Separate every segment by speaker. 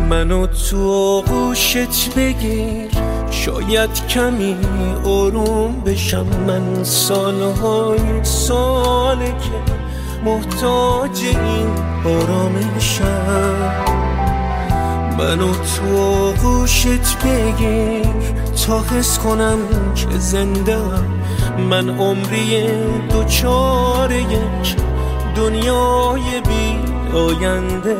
Speaker 1: منو تو آغوشت بگیر، شاید کمی آروم بشم. من سالهای ساله که محتاج این آرامشم. منو تو آغوشت بگیر تا حس کنم که زنده‌ام. من عمری دوچار یک دنیای بی آینده.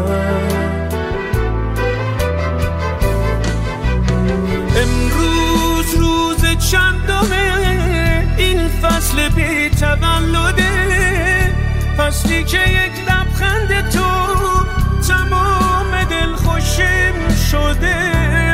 Speaker 1: امروز روز چندمه این فصل بی تولده، فصلی که یک لبخند تو تمام دل خوشیم شده.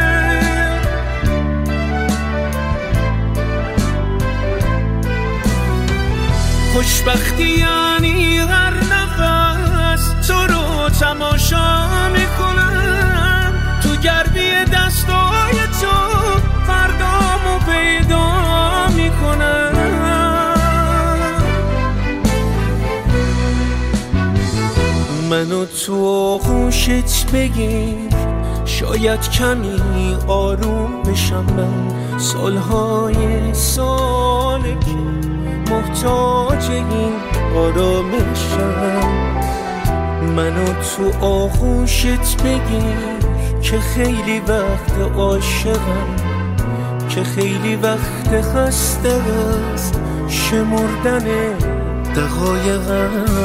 Speaker 1: خوشبختی یعنی هر نفس تو رو تماشا میکنم، تو گردی دستای تو فردامو پیدا میکنم. منو تو آغوشت بگیر، شاید کمی آروم بشم. من سالهای ساله که محتاج این آرامشم. منو تو آغوشت بگیر که خیلی وقت عاشقم، که خیلی وقت خسته از شمردن دقایقم.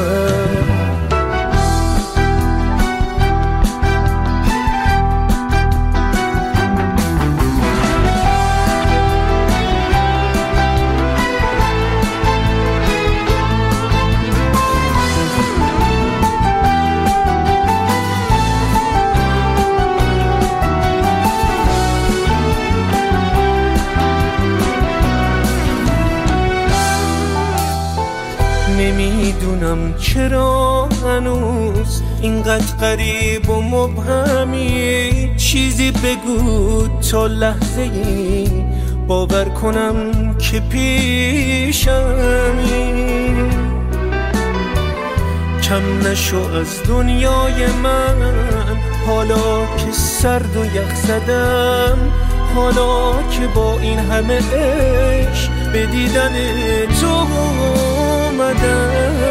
Speaker 1: نمیدونم چرا هنوز اینقدر غریب و مبهمی. چیزی بگو تا لحظه ای باور کنم که پیشمی. کم نشو از دنیای من حالا که سرد و یخ زدم، حالا که با این همه عشق به دیدن تو اومدم.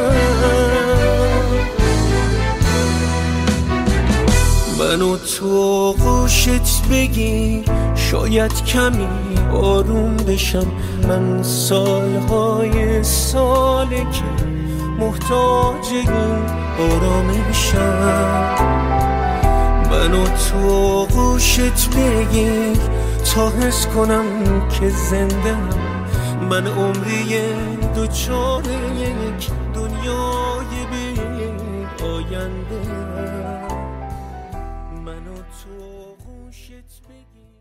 Speaker 1: منو تو آغوشت بگیر، شاید کمی آروم بشم. من سالهای ساله که محتاج این آرامشم. منو تو آغوشت بگیر تا حس کنم که زنده‌ام. من عمری دوچار یک دنیای بی آینده. منو تو آغوشت بگیر.